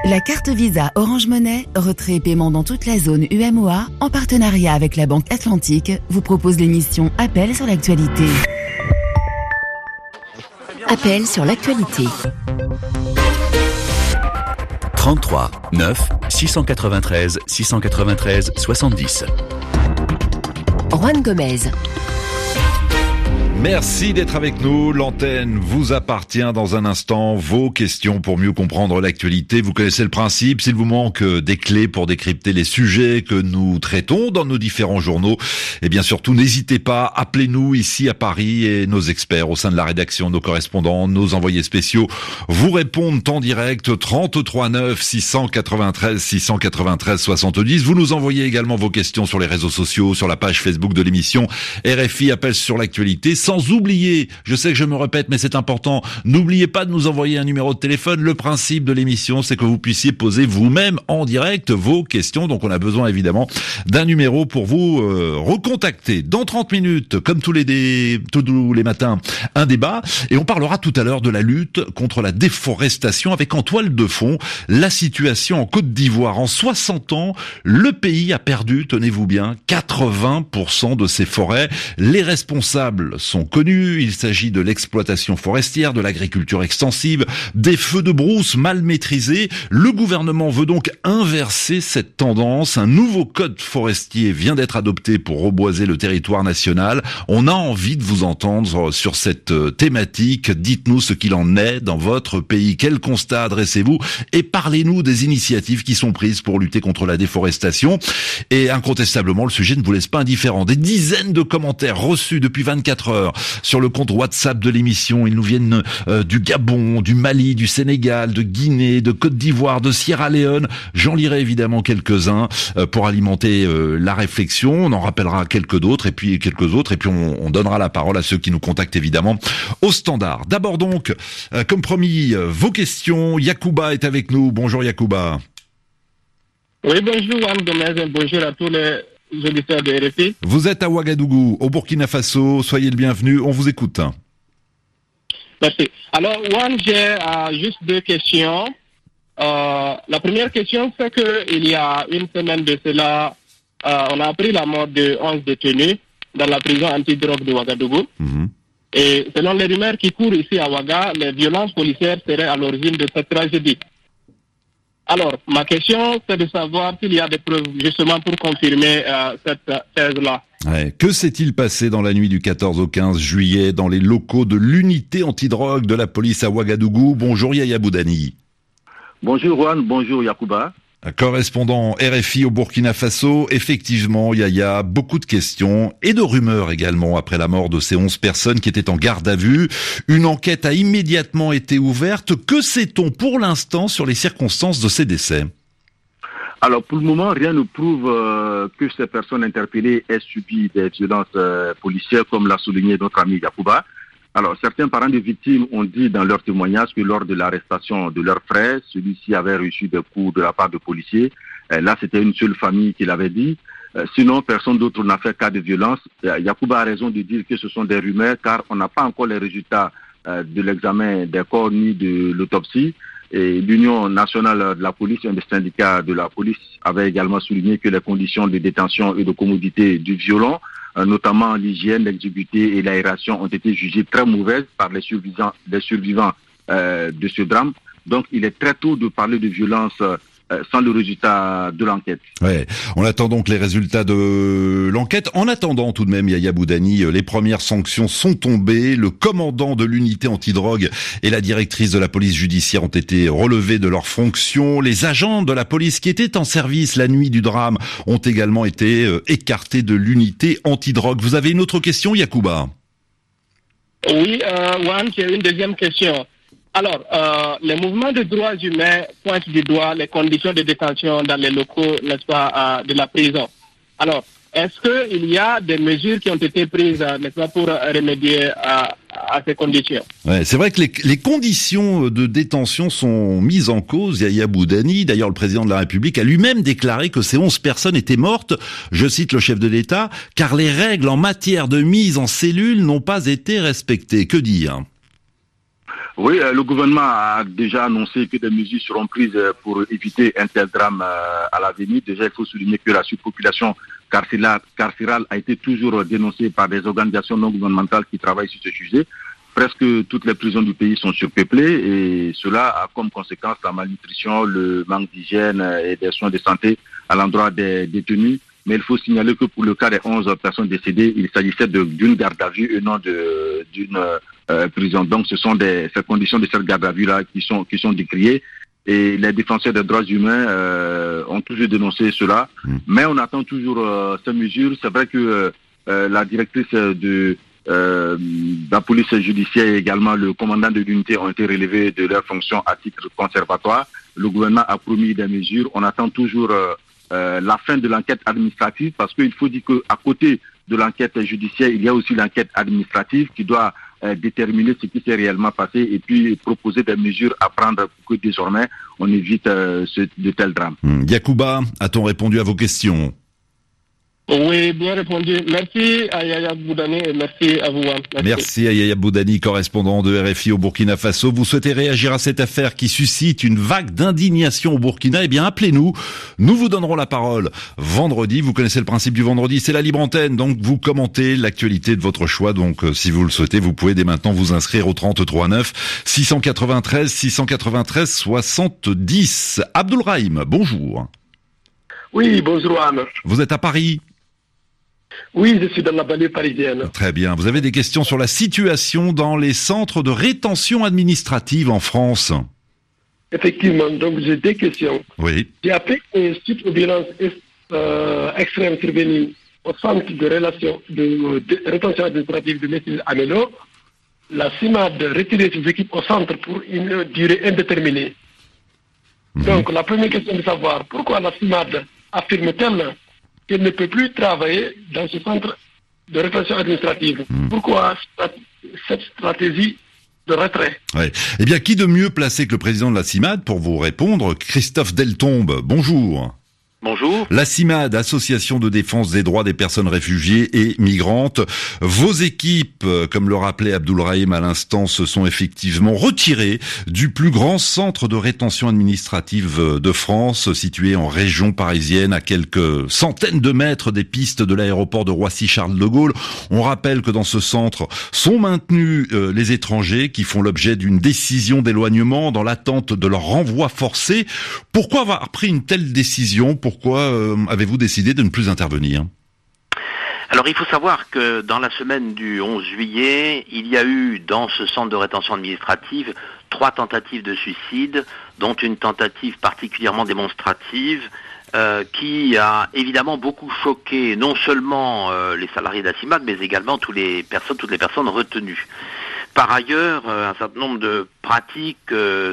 La carte Visa Orange Money, retrait et paiement dans toute la zone UMOA, en partenariat avec la Banque Atlantique, vous propose l'émission Appel sur l'actualité. Appel sur l'actualité. 33 9 693 693 70. Juan Gomez. Merci d'être avec nous. L'antenne vous appartient dans un instant. Vos questions pour mieux comprendre l'actualité. Vous connaissez le principe. S'il vous manque des clés pour décrypter les sujets que nous traitons dans nos différents journaux, et bien surtout, n'hésitez pas. Appelez-nous ici à Paris et nos experts au sein de la rédaction, nos correspondants, nos envoyés spéciaux vous répondent en direct. 33 9 693 693 70. Vous nous envoyez également vos questions sur les réseaux sociaux, sur la page Facebook de l'émission RFI Appel sur l'actualité. Sans oublier, je sais que je me répète, mais c'est important, n'oubliez pas de nous envoyer un numéro de téléphone. Le principe de l'émission, c'est que vous puissiez poser vous-même en direct vos questions. Donc on a besoin évidemment d'un numéro pour vous recontacter. Dans 30 minutes, comme tous les matins, un débat. Et on parlera tout à l'heure de la lutte contre la déforestation avec en toile de fond la situation en Côte d'Ivoire. En 60 ans, le pays a perdu, tenez-vous bien, 80% de ses forêts. Les responsables sont connus, il s'agit de l'exploitation forestière, de l'agriculture extensive, des feux de brousse mal maîtrisés. Le gouvernement veut donc inverser cette tendance. Un nouveau code forestier vient d'être adopté pour reboiser le territoire national. On a envie de vous entendre sur cette thématique. Dites-nous ce qu'il en est dans votre pays. Quel constat adressez-vous? Et parlez-nous des initiatives qui sont prises pour lutter contre la déforestation. Et incontestablement, le sujet ne vous laisse pas indifférent. Des dizaines de commentaires reçus depuis 24 heures sur le compte WhatsApp de l'émission. Ils nous viennent du Gabon, du Mali, du Sénégal, de Guinée, de Côte d'Ivoire, de Sierra Leone. J'en lirai évidemment quelques-uns pour alimenter la réflexion. On en rappellera quelques autres et puis on donnera la parole à ceux qui nous contactent évidemment au standard. D'abord donc, comme promis, vos questions. Yacouba est avec nous. Bonjour Yacouba. Oui, bonjour Juan Gomez, bonjour à tous les auditeurs de RFI. Vous êtes à Ouagadougou, au Burkina Faso. Soyez le bienvenu, on vous écoute. Merci. Alors, Juan, j'ai juste deux questions. La première question, c'est qu'il y a une semaine de cela, on a appris la mort de 11 détenus dans la prison antidrogue de Ouagadougou. Et selon les rumeurs qui courent ici à Ouaga, les violences policières seraient à l'origine de cette tragédie. Alors, ma question, c'est de savoir s'il y a des preuves justement pour confirmer cette thèse-là. Ouais. Que s'est-il passé dans la nuit du 14 au 15 juillet dans les locaux de l'unité antidrogue de la police à Ouagadougou? Bonjour Yaya Boudani. Bonjour Juan, bonjour Yacouba. Correspondant RFI au Burkina Faso, effectivement, Yaya, beaucoup de questions et de rumeurs également après la mort de ces 11 personnes qui étaient en garde à vue. Une enquête a immédiatement été ouverte. Que sait-on pour l'instant sur les circonstances de ces décès? Alors pour le moment, rien ne prouve que ces personnes interpellées aient subi des violences policières, comme l'a souligné notre ami Yacouba. Alors, certains parents de victimes ont dit dans leur témoignage que lors de l'arrestation de leur frère, celui-ci avait reçu des coups de la part de policiers. Là, c'était une seule famille qui l'avait dit. Sinon, personne d'autre n'a fait cas de violence. Yacouba a raison de dire que ce sont des rumeurs, car on n'a pas encore les résultats de l'examen des corps ni de l'autopsie. Et l'Union nationale de la police, un des syndicats de la police, avait également souligné que les conditions de détention et de commodité du violon, notamment l'hygiène, l'exiguïté et l'aération, ont été jugées très mauvaises par les survivants de ce drame. Donc, il est très tôt de parler de violence sans le résultat de l'enquête. Ouais, on attend donc les résultats de l'enquête. En attendant tout de même, Yaya Boudani, les premières sanctions sont tombées. Le commandant de l'unité antidrogue et la directrice de la police judiciaire ont été relevés de leurs fonctions. Les agents de la police qui étaient en service la nuit du drame ont également été écartés de l'unité antidrogue. Vous avez une autre question, Yacouba? Oui, Juan, j'ai une deuxième question. Alors, les mouvements de droits humains pointent du doigt les conditions de détention dans les locaux, n'est-ce pas, de la prison. Alors, est-ce qu'il y a des mesures qui ont été prises, n'est-ce pas, pour remédier à ces conditions? Ouais, c'est vrai que les conditions de détention sont mises en cause. Yaya Boudani, d'ailleurs le président de la République, a lui-même déclaré que ces 11 personnes étaient mortes, je cite le chef de l'État, car les règles en matière de mise en cellule n'ont pas été respectées. Que dire? Oui, le gouvernement a déjà annoncé que des mesures seront prises pour éviter un tel drame à l'avenir. Déjà, il faut souligner que la surpopulation carcérale a été toujours dénoncée par des organisations non gouvernementales qui travaillent sur ce sujet. Presque toutes les prisons du pays sont surpeuplées et cela a comme conséquence la malnutrition, le manque d'hygiène et des soins de santé à l'endroit des détenus. Mais il faut signaler que pour le cas des 11 personnes décédées, il s'agissait d'une garde à vue et non d'une prison. Donc ce sont ces conditions de cette garde à vue-là qui sont décriées. Et les défenseurs des droits humains ont toujours dénoncé cela. Mais on attend toujours ces mesures. C'est vrai que la directrice de la police judiciaire et également le commandant de l'unité ont été relevés de leurs fonctions à titre conservatoire. Le gouvernement a promis des mesures. On attend toujours la fin de l'enquête administrative parce qu'il faut dire qu'à côté de l'enquête judiciaire, il y a aussi l'enquête administrative qui doit déterminer ce qui s'est réellement passé et puis proposer des mesures à prendre pour que désormais on évite de tels drames. Yacouba, a-t-on répondu à vos questions? Oui, bien répondu. Merci à Yaya Boudani et merci à vous. Merci à Yaya Boudani, correspondant de RFI au Burkina Faso. Vous souhaitez réagir à cette affaire qui suscite une vague d'indignation au Burkina? Eh bien, appelez-nous. Nous vous donnerons la parole vendredi. Vous connaissez le principe du vendredi, c'est la libre antenne. Donc, vous commentez l'actualité de votre choix. Donc, si vous le souhaitez, vous pouvez dès maintenant vous inscrire au 33 9 693 70. Abdoulrahim, bonjour. Oui, bonjour Anne. Vous êtes à Paris? Oui, je suis dans la banlieue parisienne. Très bien. Vous avez des questions sur la situation dans les centres de rétention administrative en France? Effectivement, donc j'ai des questions. Oui. J'ai appris que suite aux violences extrêmes survenues au centre de rétention administrative de Messil Amélo, la CIMAD a retiré ses équipes au centre pour une durée indéterminée. Donc la première question est de savoir pourquoi la CIMAD affirme-t-elle qu'elle ne peut plus travailler dans ce centre de rétention administrative. Pourquoi cette stratégie de retrait? Eh bien, qui de mieux placé que le président de la CIMAD pour vous répondre? Christophe Deltombe, bonjour. Bonjour. La CIMAD, Association de défense des droits des personnes réfugiées et migrantes. Vos équipes, comme le rappelait Abdoulrahim à l'instant, se sont effectivement retirées du plus grand centre de rétention administrative de France, situé en région parisienne, à quelques centaines de mètres des pistes de l'aéroport de Roissy-Charles de Gaulle. On rappelle que dans ce centre sont maintenus les étrangers qui font l'objet d'une décision d'éloignement dans l'attente de leur renvoi forcé. Pourquoi avoir pris une telle décision? Pourquoi avez-vous décidé de ne plus intervenir? Alors il faut savoir que dans la semaine du 11 juillet, il y a eu dans ce centre de rétention administrative 3 tentatives de suicide, dont une tentative particulièrement démonstrative qui a évidemment beaucoup choqué non seulement les salariés de la CIMAD, mais également toutes les personnes retenues. Par ailleurs, un certain nombre de pratiques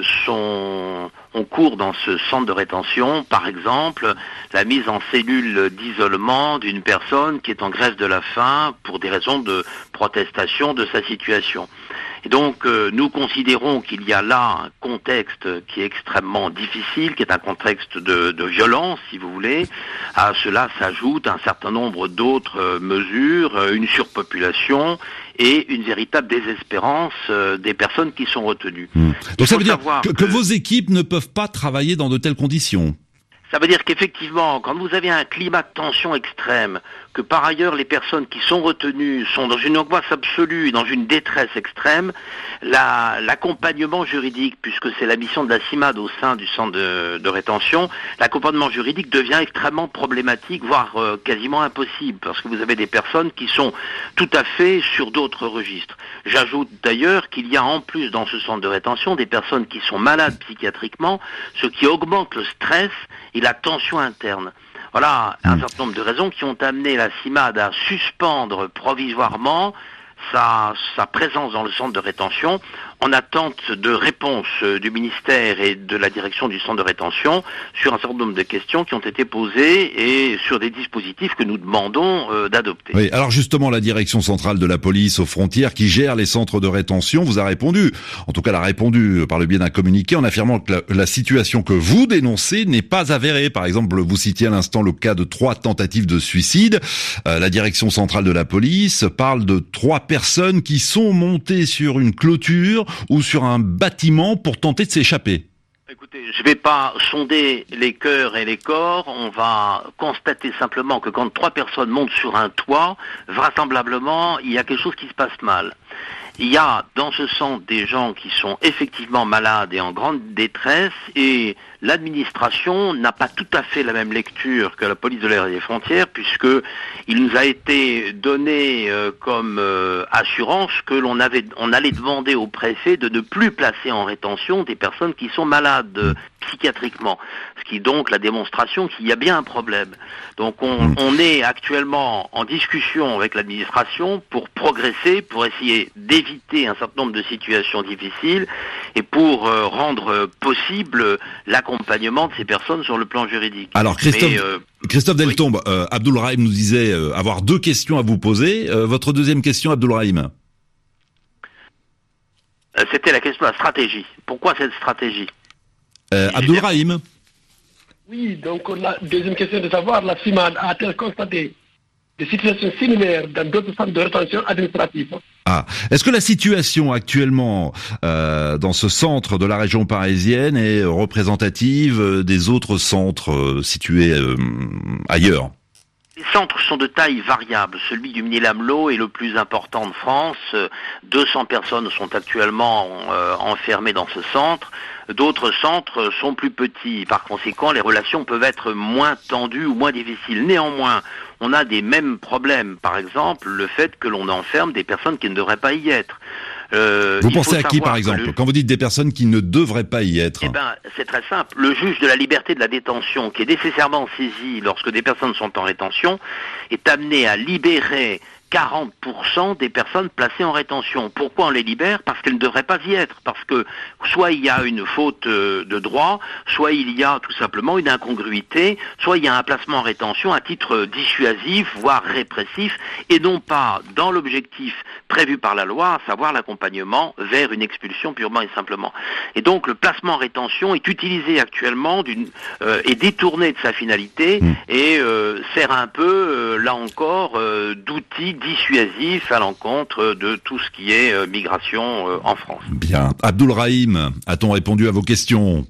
ont cours dans ce centre de rétention. Par exemple, la mise en cellule d'isolement d'une personne qui est en grève de la faim pour des raisons de protestation de sa situation. Et donc, nous considérons qu'il y a là un contexte qui est extrêmement difficile, qui est un contexte de violence, si vous voulez. À cela s'ajoute un certain nombre d'autres mesures, une surpopulation et une véritable désespérance des personnes qui sont retenues. Donc ça veut dire que vos équipes ne peuvent pas travailler dans de telles conditions? Ça veut dire qu'effectivement, quand vous avez un climat de tension extrême, que par ailleurs les personnes qui sont retenues sont dans une angoisse absolue et dans une détresse extrême, l'accompagnement juridique, puisque c'est la mission de la CIMAD au sein du centre de rétention, l'accompagnement juridique devient extrêmement problématique, voire quasiment impossible, parce que vous avez des personnes qui sont tout à fait sur d'autres registres. J'ajoute d'ailleurs qu'il y a en plus dans ce centre de rétention des personnes qui sont malades psychiatriquement, ce qui augmente le stress et la tension interne. Voilà un certain nombre de raisons qui ont amené la CIMAD à suspendre provisoirement sa présence dans le centre de rétention en attente de réponse du ministère et de la direction du centre de rétention sur un certain nombre de questions qui ont été posées et sur des dispositifs que nous demandons d'adopter. Oui, alors justement, la direction centrale de la police aux frontières qui gère les centres de rétention vous a répondu, en tout cas elle a répondu par le biais d'un communiqué en affirmant que la situation que vous dénoncez n'est pas avérée. Par exemple, vous citiez à l'instant le cas de 3 tentatives de suicide. La direction centrale de la police parle de 3 personnes qui sont montées sur une clôture ou sur un bâtiment pour tenter de s'échapper? Écoutez, je ne vais pas sonder les cœurs et les corps, on va constater simplement que quand 3 personnes montent sur un toit, vraisemblablement, il y a quelque chose qui se passe mal. Il y a dans ce centre des gens qui sont effectivement malades et en grande détresse, et l'administration n'a pas tout à fait la même lecture que la police de l'air et des frontières, puisque il nous a été donné comme assurance que on allait demander au préfet de ne plus placer en rétention des personnes qui sont malades psychiatriquement, ce qui est donc la démonstration qu'il y a bien un problème. Donc on est actuellement en discussion avec l'administration pour progresser, pour essayer d'éviter un certain nombre de situations difficiles et pour rendre possible l'accompagnement de ces personnes sur le plan juridique. Alors Christophe Deltombe, oui. Abdoulrahim nous disait avoir 2 questions à vous poser. Votre deuxième question, Abdoulrahim? C'était la question de la stratégie. Pourquoi cette stratégie? Abdoulrahim? Oui, donc la deuxième question est de savoir, la CIMAD a-t-elle constaté des situations similaires dans d'autres centres de rétention administrative? Est-ce que la situation actuellement dans ce centre de la région parisienne est représentative des autres centres situés ailleurs? Les centres sont de taille variable. Celui du Mesnil-Amelot est le plus important de France. 200 personnes sont actuellement enfermées dans ce centre. D'autres centres sont plus petits. Par conséquent, les relations peuvent être moins tendues ou moins difficiles. Néanmoins, on a des mêmes problèmes. Par exemple, le fait que l'on enferme des personnes qui ne devraient pas y être. Vous pensez à qui, par exemple, quand vous dites des personnes qui ne devraient pas y être? Eh ben, c'est très simple. Le juge de la liberté de la détention, qui est nécessairement saisi lorsque des personnes sont en rétention, est amené à libérer 40% des personnes placées en rétention. Pourquoi on les libère? Parce qu'elles ne devraient pas y être. Parce que soit il y a une faute de droit, soit il y a tout simplement une incongruité, soit il y a un placement en rétention à titre dissuasif, voire répressif, et non pas dans l'objectif prévu par la loi, à savoir l'accompagnement vers une expulsion purement et simplement. Et donc le placement en rétention est utilisé actuellement est détourné de sa finalité et sert un peu, là encore, d'outil dissuasif à l'encontre de tout ce qui est migration en France. Bien. Abdoulrahim, a-t-on répondu à vos questions?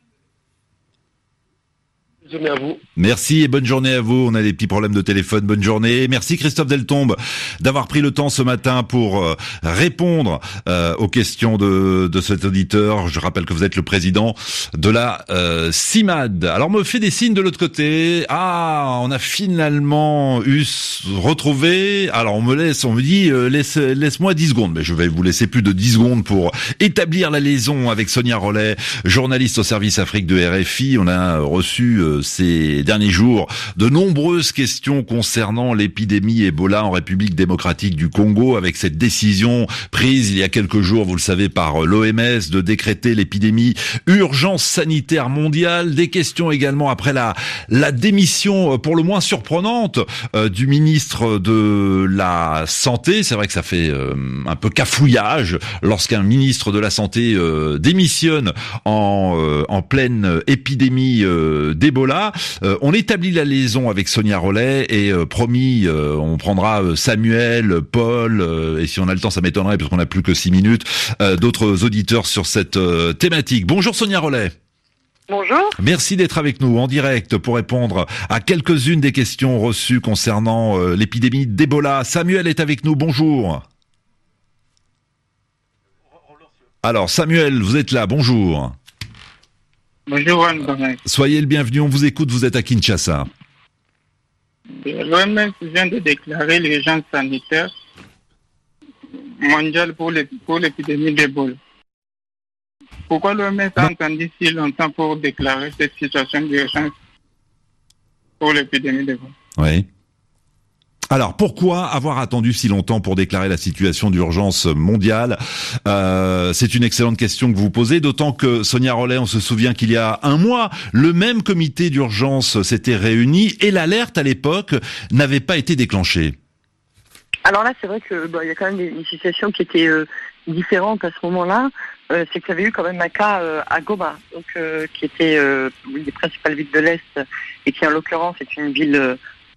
À vous. Merci et bonne journée à vous. On a des petits problèmes de téléphone. Bonne journée. Merci Christophe Deltombe d'avoir pris le temps ce matin pour répondre aux questions de cet auditeur. Je rappelle que vous êtes le président de la CIMAD. Alors me fait des signes de l'autre côté. On a finalement retrouvé. Alors on me dit laisse-moi 10 secondes. Mais je vais vous laisser plus de 10 secondes pour établir la liaison avec Sonia Rollet, journaliste au service Afrique de RFI. On a reçu ces derniers jours de nombreuses questions concernant l'épidémie Ebola en République démocratique du Congo, avec cette décision prise il y a quelques jours, vous le savez, par l'OMS de décréter l'épidémie urgence sanitaire mondiale. Des questions également après la démission pour le moins surprenante du ministre de la Santé. C'est vrai que ça fait un peu cafouillage lorsqu'un ministre de la Santé démissionne en pleine épidémie d'Ebola. On établit la liaison avec Sonia Rollet et promis, on prendra Samuel, Paul, et si on a le temps, ça m'étonnerait parce qu'on n'a plus que 6 minutes, d'autres auditeurs sur cette thématique. Bonjour Sonia Rollet. Bonjour. Merci d'être avec nous en direct pour répondre à quelques-unes des questions reçues concernant l'épidémie d'Ebola. Samuel est avec nous, bonjour. Alors Samuel, vous êtes là, bonjour. Bonjour, soyez le bienvenu, on vous écoute, vous êtes à Kinshasa. L'OMS vient de déclarer l'urgence sanitaire mondiale pour l'épidémie d'Ebola. Pourquoi l'OMS a attendu si longtemps pour déclarer cette situation d'urgence pour l'épidémie d'Ebola? Oui. Alors, pourquoi avoir attendu si longtemps pour déclarer la situation d'urgence mondiale? C'est une excellente question que vous posez, d'autant que, Sonia Rollet, on se souvient qu'il y a un mois, le même comité d'urgence s'était réuni et l'alerte à l'époque n'avait pas été déclenchée. Alors là, c'est vrai que il y a quand même une situation qui était différente à ce moment-là. C'est qu'il y avait eu quand même un cas à Goma, donc qui était une des principales villes de l'Est et qui, en l'occurrence, est une ville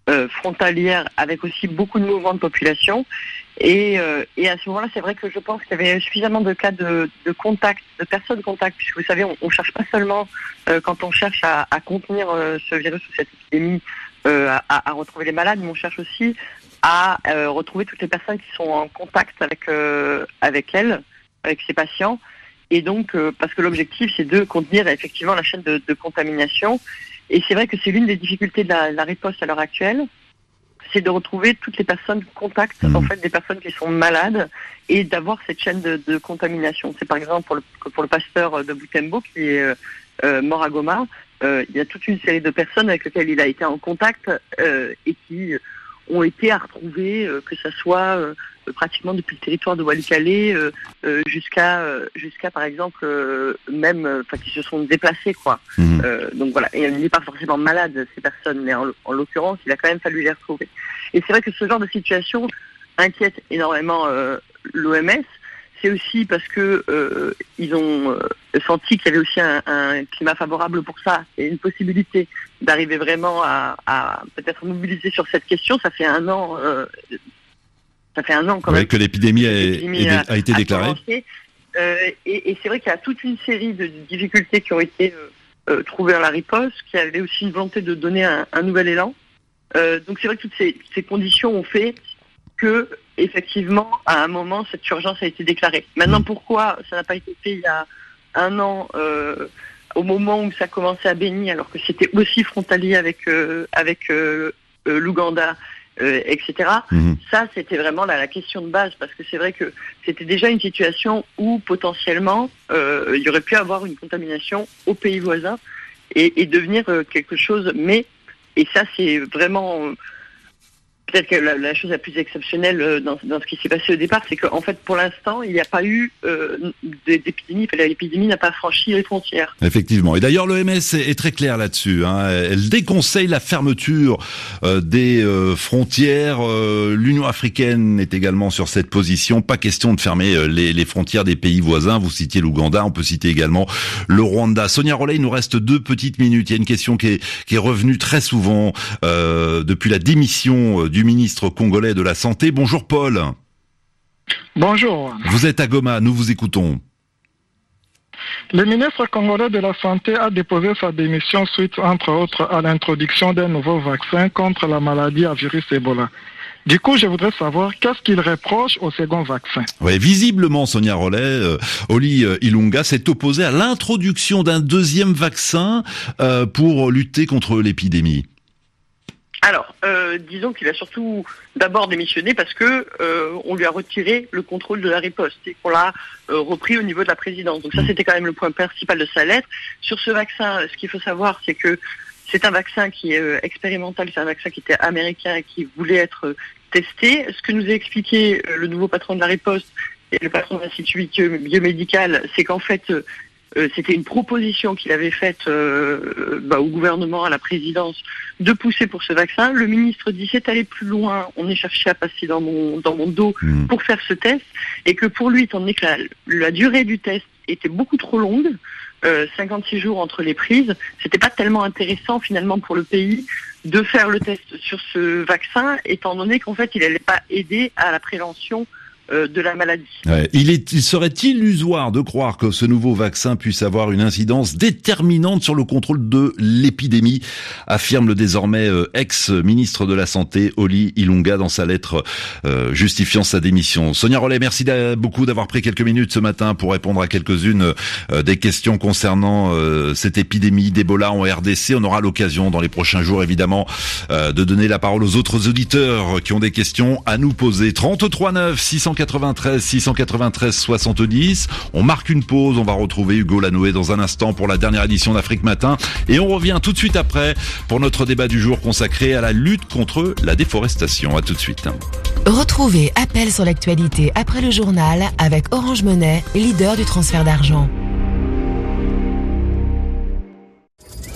frontalière avec aussi beaucoup de mouvements de population. Et à ce moment-là, c'est vrai que je pense qu'il y avait suffisamment de cas de contact, de personnes contact, puisque vous savez, on cherche pas seulement quand on cherche à contenir ce virus ou cette épidémie, à retrouver les malades, mais on cherche aussi à retrouver toutes les personnes qui sont en contact avec ces patients. Et donc, parce que l'objectif, c'est de contenir effectivement la chaîne de contamination. Et c'est vrai que c'est l'une des difficultés de la riposte à l'heure actuelle, c'est de retrouver toutes les personnes contact, en fait, des personnes qui sont malades, et d'avoir cette chaîne de contamination. C'est par exemple pour le pasteur de Butembo qui est mort à Goma, il y a toute une série de personnes avec lesquelles il a été en contact et qui ont été à retrouver, que ce soit pratiquement depuis le territoire de Walikale jusqu'à par exemple qui se sont déplacés, quoi. Donc voilà, et il n'est pas forcément malade, ces personnes, mais en l'occurrence il a quand même fallu les retrouver. Et c'est vrai que ce genre de situation inquiète énormément l'OMS. C'est aussi parce que ils ont senti qu'il y avait aussi un climat favorable pour ça, et une possibilité d'arriver vraiment à peut-être mobiliser sur cette question. Ça fait un an quand même que l'épidémie a été déclarée. Et c'est vrai qu'il y a toute une série de difficultés qui ont été trouvées dans la riposte, qui avait aussi une volonté de donner un nouvel élan. Donc c'est vrai que toutes ces conditions ont fait que, effectivement, à un moment, cette urgence a été déclarée. Maintenant, pourquoi ça n'a pas été fait il y a un an, au moment où ça commençait à Béni, alors que c'était aussi frontalier avec l'Ouganda, etc. Ça, c'était vraiment la question de base, parce que c'est vrai que c'était déjà une situation où, potentiellement, il y aurait pu avoir une contamination aux pays voisins et devenir quelque chose, et ça, c'est vraiment peut-être que la chose la plus exceptionnelle dans ce qui s'est passé au départ, c'est qu'en fait, pour l'instant, il n'y a pas eu d'épidémie. L'épidémie n'a pas franchi les frontières. Effectivement. Et d'ailleurs, l'OMS est très claire là-dessus. Elle déconseille la fermeture des frontières. L'Union africaine est également sur cette position. Pas question de fermer les frontières des pays voisins. Vous citiez l'Ouganda, on peut citer également le Rwanda. Sonia Rollet, il nous reste 2 petites minutes. Il y a une question qui est revenue très souvent depuis la démission du ministre congolais de la Santé. Bonjour Paul. Bonjour. Vous êtes à Goma, nous vous écoutons. Le ministre congolais de la Santé a déposé sa démission suite, entre autres, à l'introduction d'un nouveau vaccin contre la maladie à virus Ebola. Du coup, je voudrais savoir qu'est-ce qu'il reproche au second vaccin. Oui, visiblement, Sonia Rollet, Oli Ilunga s'est opposé à l'introduction d'un deuxième vaccin pour lutter contre l'épidémie. Alors, disons qu'il a surtout d'abord démissionné parce que on lui a retiré le contrôle de la riposte et qu'on l'a repris au niveau de la présidence. Donc ça, c'était quand même le point principal de sa lettre. Sur ce vaccin, ce qu'il faut savoir, c'est que c'est un vaccin qui est expérimental, c'est un vaccin qui était américain et qui voulait être testé. Ce que nous a expliqué le nouveau patron de la riposte et le patron de l'Institut biomédical, c'est qu'en fait, c'était une proposition qu'il avait faite au gouvernement, à la présidence, de pousser pour ce vaccin. Le ministre dit c'est aller plus loin, on est cherché à passer dans mon dos pour faire ce test, et que pour lui, étant donné que la durée du test était beaucoup trop longue, 56 jours entre les prises, c'était pas tellement intéressant finalement pour le pays de faire le test sur ce vaccin, étant donné qu'en fait il n'allait pas aider à la prévention de la maladie. Ouais, il serait illusoire de croire que ce nouveau vaccin puisse avoir une incidence déterminante sur le contrôle de l'épidémie, affirme le désormais ex-ministre de la Santé, Oli Ilunga, dans sa lettre justifiant sa démission. Sonia Rollet, merci beaucoup d'avoir pris quelques minutes ce matin pour répondre à quelques-unes des questions concernant cette épidémie d'Ebola en RDC. On aura l'occasion dans les prochains jours, évidemment, de donner la parole aux autres auditeurs qui ont des questions à nous poser. 33 9 693 70. On marque une pause, on va retrouver Hugo Lanoé dans un instant pour la dernière édition d'Afrique Matin, et on revient tout de suite après pour notre débat du jour consacré à la lutte contre la déforestation. À tout de suite. Retrouvez Appel sur l'actualité après le journal avec Orange Money, leader du transfert d'argent.